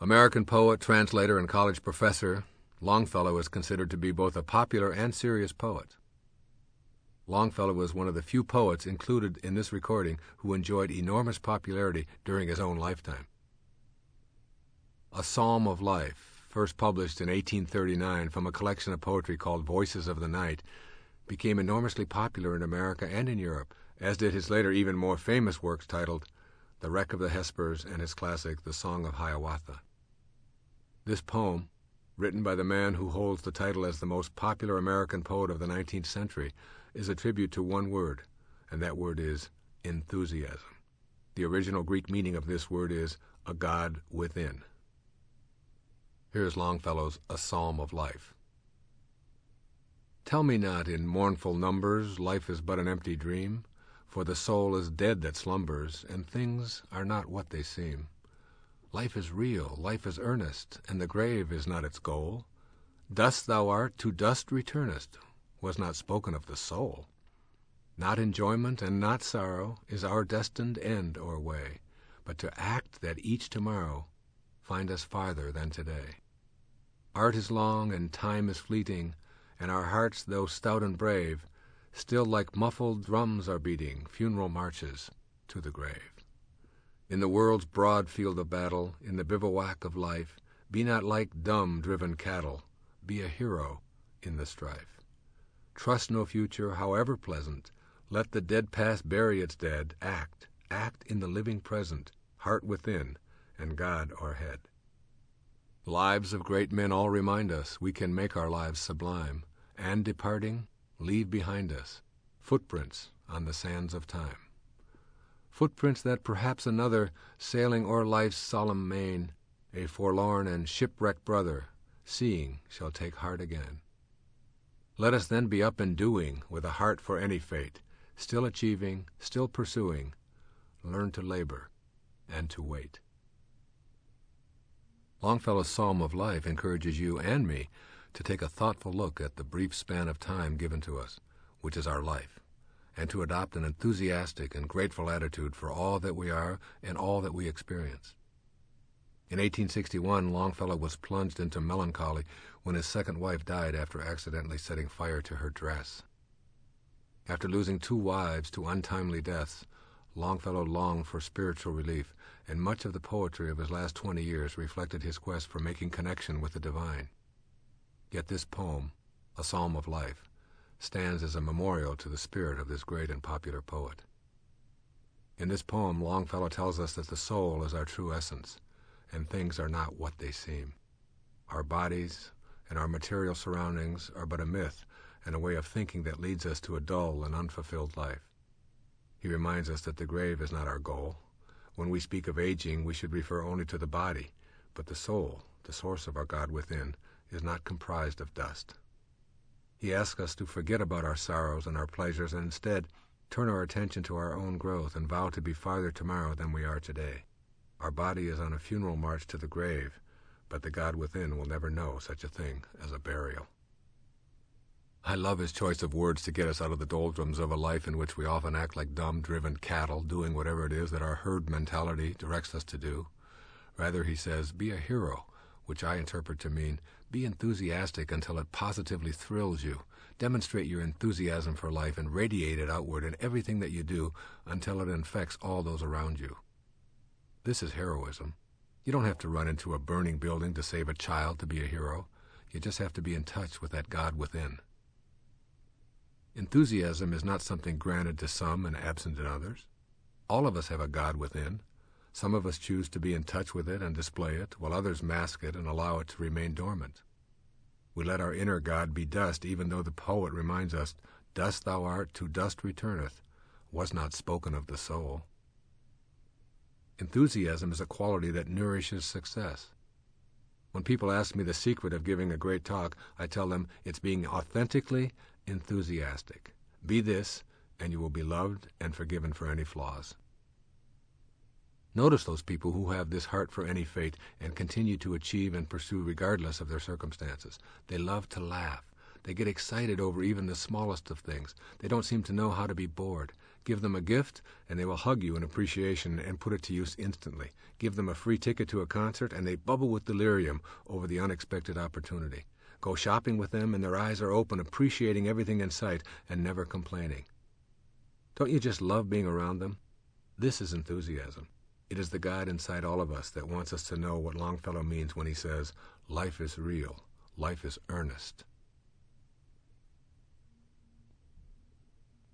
American poet, translator, and college professor, Longfellow is considered to be both a popular and serious poet. Longfellow was one of the few poets included in this recording who enjoyed enormous popularity during his own lifetime. A Psalm of Life, first published in 1839 from a collection of poetry called Voices of the Night, became enormously popular in America and in Europe, as did his later even more famous works titled The Wreck of the Hespers and his classic The Song of Hiawatha. This poem, written by the man who holds the title as the most popular American poet of the 19th century, is a tribute to one word, and that word is enthusiasm. The original Greek meaning of this word is a God within. Here's Longfellow's A Psalm of Life. Tell me not in mournful numbers, life is but an empty dream, for the soul is dead that slumbers, and things are not what they seem. Life is real, life is earnest, and the grave is not its goal. Dust thou art, to dust returnest, was not spoken of the soul. Not enjoyment and not sorrow is our destined end or way, but to act that each tomorrow find us farther than today. Art is long and time is fleeting, and our hearts, though stout and brave, still like muffled drums are beating funeral marches to the grave. In the world's broad field of battle, in the bivouac of life, be not like dumb driven cattle, be a hero in the strife. Trust no future, however pleasant, let the dead past bury its dead, act in the living present, heart within, and God o'erhead. Lives of great men all remind us we can make our lives sublime, and departing, leave behind us footprints on the sands of time. Footprints that perhaps another, sailing o'er life's solemn main, a forlorn and shipwrecked brother, seeing, shall take heart again. Let us then be up and doing, with a heart for any fate, still achieving, still pursuing, learn to labor and to wait. Longfellow's Psalm of Life encourages you and me to take a thoughtful look at the brief span of time given to us, which is our life, and to adopt an enthusiastic and grateful attitude for all that we are and all that we experience. In 1861, Longfellow was plunged into melancholy when his second wife died after accidentally setting fire to her dress. After losing 2 wives to untimely deaths, Longfellow longed for spiritual relief, and much of the poetry of his last 20 years reflected his quest for making connection with the divine. Yet this poem, A Psalm of Life, stands as a memorial to the spirit of this great and popular poet. In this poem, Longfellow tells us that the soul is our true essence, and things are not what they seem. Our bodies and our material surroundings are but a myth and a way of thinking that leads us to a dull and unfulfilled life. He reminds us that the grave is not our goal. When we speak of aging, we should refer only to the body, but the soul, the source of our God within, is not comprised of dust. He asks us to forget about our sorrows and our pleasures and instead turn our attention to our own growth and vow to be farther tomorrow than we are today. Our body is on a funeral march to the grave, but the God within will never know such a thing as a burial. I love his choice of words to get us out of the doldrums of a life in which we often act like dumb, driven cattle, doing whatever it is that our herd mentality directs us to do. Rather, he says, be a hero, which I interpret to mean, be enthusiastic until it positively thrills you. Demonstrate your enthusiasm for life and radiate it outward in everything that you do until it infects all those around you. This is heroism. You don't have to run into a burning building to save a child to be a hero. You just have to be in touch with that God within. Enthusiasm is not something granted to some and absent in others. All of us have a God within. Some of us choose to be in touch with it and display it, while others mask it and allow it to remain dormant. We let our inner God be dust, even though the poet reminds us, dust thou art, to dust returneth, was not spoken of the soul. Enthusiasm is a quality that nourishes success. When people ask me the secret of giving a great talk, I tell them it's being authentically enthusiastic. Be this, and you will be loved and forgiven for any flaws. Notice those people who have this heart for any fate and continue to achieve and pursue regardless of their circumstances. They love to laugh. They get excited over even the smallest of things. They don't seem to know how to be bored. Give them a gift, and they will hug you in appreciation and put it to use instantly. Give them a free ticket to a concert, and they bubble with delirium over the unexpected opportunity. Go shopping with them, and their eyes are open, appreciating everything in sight and never complaining. Don't you just love being around them? This is enthusiasm. It is the God inside all of us that wants us to know what Longfellow means when he says, "Life is real, life is earnest."